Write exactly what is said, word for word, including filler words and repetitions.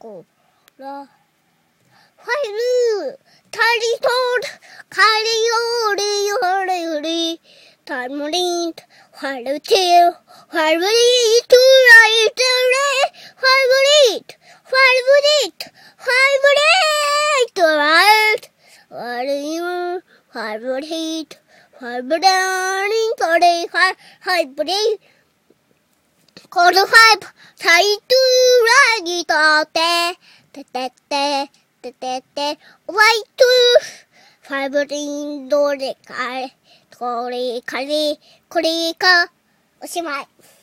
こら。ファイル、タリトル、カリオリ、ヨレヨリ、タムリン、ファルティル、ファルリート、ライトレ、ファルリート、ファルリート、ファルリート、ライト、ファルリート、ファルリート、ファルリート、ファルリート、ファルリート、コールファイブ、タイトゥーラギトテ、テテテ、テテテ、ワイトゥー、ファイブリンドレカレ、トレカレ、コレカ、おしまい。